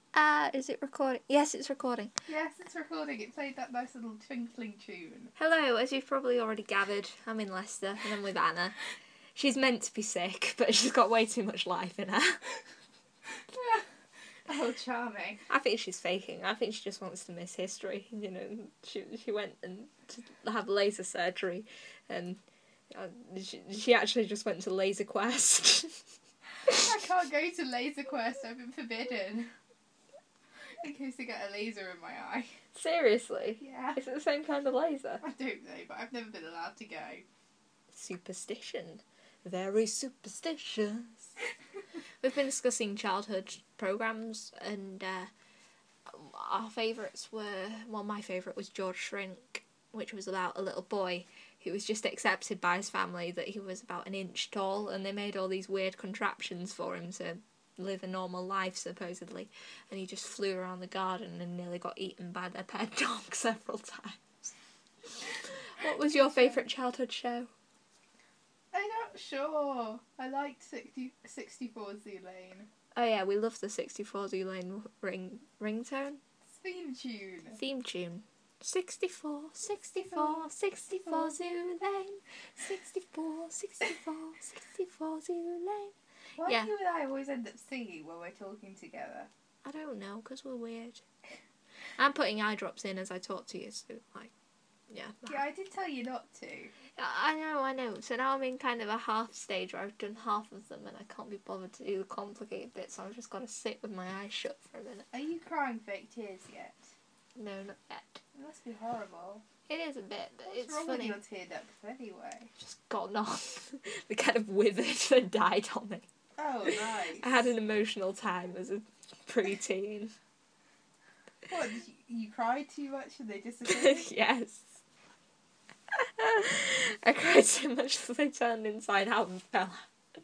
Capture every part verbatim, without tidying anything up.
Ah, uh, is it recording? Yes, it's recording. Yes, it's recording. It played that nice little twinkling tune. Hello, as you've probably already gathered, I'm in Leicester and I'm with Anna. She's meant to be sick, but she's got way too much life in her. Oh, charming. I think she's faking. I think she just wants to miss history. You know, she she went and to have laser surgery, and uh, she, she actually just went to Laser Quest. I can't go to Laser Quest. I've been forbidden. In case I get a laser in my eye. Seriously? Yeah. Is it the same kind of laser? I don't know, but I've never been allowed to go. Superstition. Very superstitious. We've been discussing childhood programmes, and uh, our favourites were, well, my favourite was George Shrink, which was about a little boy who was just accepted by his family that he was about an inch tall, and they made all these weird contraptions for him to live a normal life, supposedly, and he just flew around the garden and nearly got eaten by their pet dog several times. What was your favourite childhood show? I'm not sure. I liked sixty, sixty-four Zoolaine. Oh yeah, we love the sixty-four Zoolaine ring ringtone. Theme tune. Theme tune. sixty-four, sixty-four, sixty-four Zoolaine. sixty-four, sixty-four, sixty-four Zoolaine. Why Yeah. do you and I always end up singing when we're talking together? I don't know, because we're weird. I'm putting eye drops in as I talk to you, so, like, yeah. Yeah, I did tell you not to. I know, I know. So now I'm in kind of a half stage where I've done half of them and I can't be bothered to do the complicated bits, so I've just got to sit with my eyes shut for a minute. Are you crying fake tears yet? No, not yet. It must be horrible. It is a bit, but What's it's wrong funny. with your tear ducts anyway? Just gotten off. They kind of withered and died on me. Oh, nice. I had an emotional time as a preteen. What, did you, you cried too much and they disappeared? Yes. I cried so much that they turned inside out and fell out.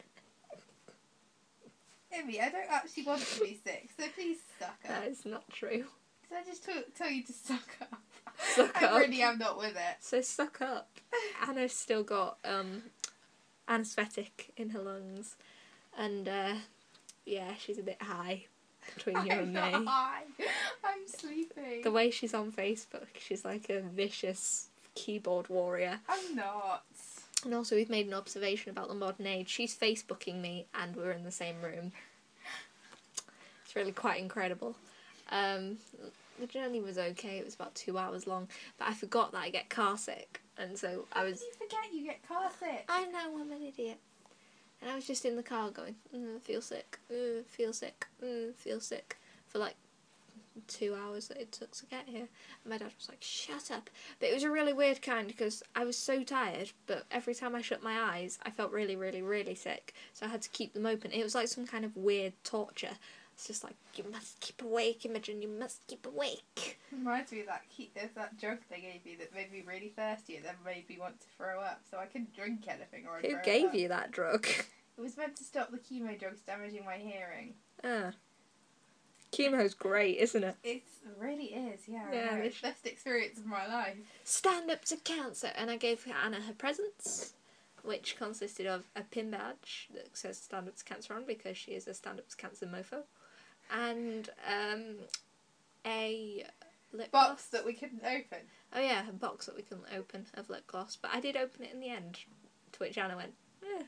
Emmy, I don't actually want to be sick, so please suck up. That is not true. Did I just t- tell you to suck up? Suck I up. really am not with it. So suck up. Anna's still got um, anaesthetic in her lungs, and uh, yeah, she's a bit high between you I'm and not me. high. I'm sleeping. The way she's on Facebook, she's like a vicious keyboard warrior. I'm not. And also, we've made an observation about the modern age. She's Facebooking me, and we're in the same room. It's really quite incredible. Um, the journey was okay. It was about two hours long, but I forgot that I get car sick, and so I was. How did you forget you get car sick? I know, I'm an idiot. And I was just in the car going, mm, feel sick, mm, feel sick, mm, feel sick, for like two hours that it took to get here. And my dad was like, shut up. But it was a really weird kind, because I was so tired, but every time I shut my eyes, I felt really, really, really sick. So I had to keep them open. It was like some kind of weird torture. It's just like, you must keep awake, Imogen, you must keep awake. Reminds me of that, key, there's that drug they gave me that made me really thirsty and then made me want to throw up, so I couldn't drink anything or I'd Who throw gave up. you that drug? It was meant to stop the chemo drugs damaging my hearing. Ah. Chemo's great, isn't it? It really is, yeah. Yeah, I know. they It's the best experience of my life. Stand up to cancer, and I gave Anna her presents, which consisted of a pin badge that says Stand Up to Cancer on, because she is a Stand Up to Cancer mofo, and um, a lip Box gloss. that we couldn't open. Oh yeah, a box that we couldn't open of lip gloss, but I did open it in the end, to which Anna went, eh.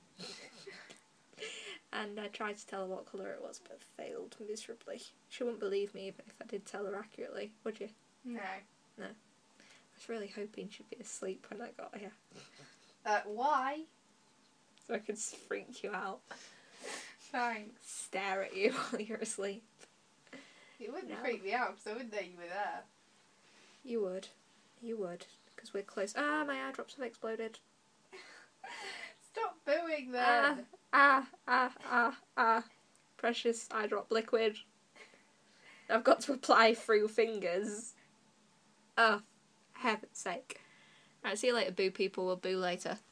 And I tried to tell her what colour it was, but failed miserably. She wouldn't believe me even if I did tell her accurately, would you? No. No. I was really hoping she'd be asleep when I got here, Uh, why? so I could freak you out, Thanks. stare at you while you're asleep. It wouldn't No. freak me out because I wouldn't know you were there. You would. You would. Because we're close. Ah, my eye drops have exploded. Stop booing Ah, then. ah, ah, ah, ah. Precious eye drop liquid. I've got to apply through fingers. Oh, heaven's sake. Right, see you later, boo people. We'll boo later.